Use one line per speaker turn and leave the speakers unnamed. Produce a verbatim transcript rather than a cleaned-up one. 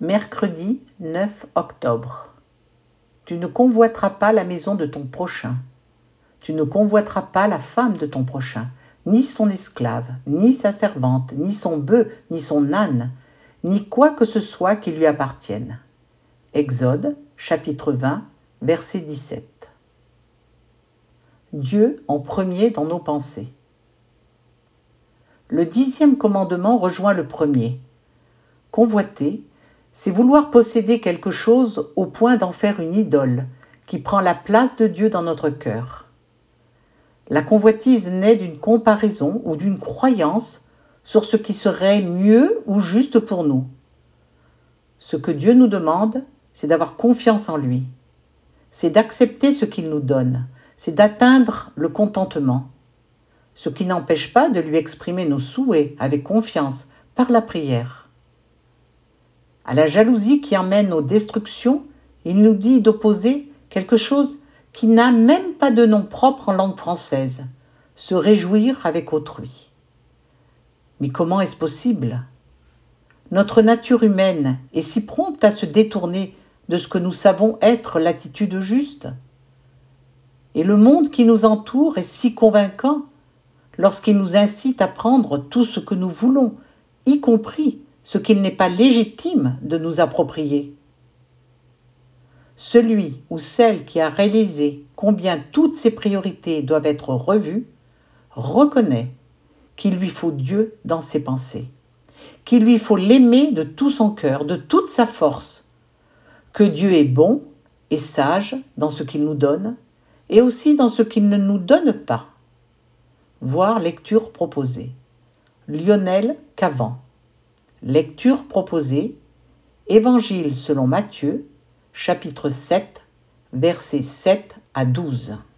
Mercredi neuf octobre. Tu ne convoiteras pas la maison de ton prochain. Tu ne convoiteras pas la femme de ton prochain, ni son esclave, ni sa servante, ni son bœuf, ni son âne, ni quoi que ce soit qui lui appartienne. Exode, chapitre vingt, verset dix-sept. Dieu en premier dans nos pensées. Le dixième commandement rejoint le premier. Convoiter, c'est vouloir posséder quelque chose au point d'en faire une idole qui prend la place de Dieu dans notre cœur. La convoitise naît d'une comparaison ou d'une croyance sur ce qui serait mieux ou juste pour nous. Ce que Dieu nous demande, c'est d'avoir confiance en lui. C'est d'accepter ce qu'il nous donne. C'est d'atteindre le contentement. Ce qui n'empêche pas de lui exprimer nos souhaits avec confiance par la prière. À la jalousie qui emmène aux destructions, il nous dit d'opposer quelque chose qui n'a même pas de nom propre en langue française, se réjouir avec autrui. Mais comment est-ce possible ? Notre nature humaine est si prompte à se détourner de ce que nous savons être l'attitude juste. Et le monde qui nous entoure est si convaincant lorsqu'il nous incite à prendre tout ce que nous voulons, y compris ce qu'il n'est pas légitime de nous approprier. Celui ou celle qui a réalisé combien toutes ses priorités doivent être revues, reconnaît qu'il lui faut Dieu dans ses pensées, qu'il lui faut l'aimer de tout son cœur, de toute sa force, que Dieu est bon et sage dans ce qu'il nous donne et aussi dans ce qu'il ne nous donne pas. Voir lecture proposée. Lionel Cavan. Lecture proposée, Évangile selon Matthieu, chapitre sept, versets sept à douze.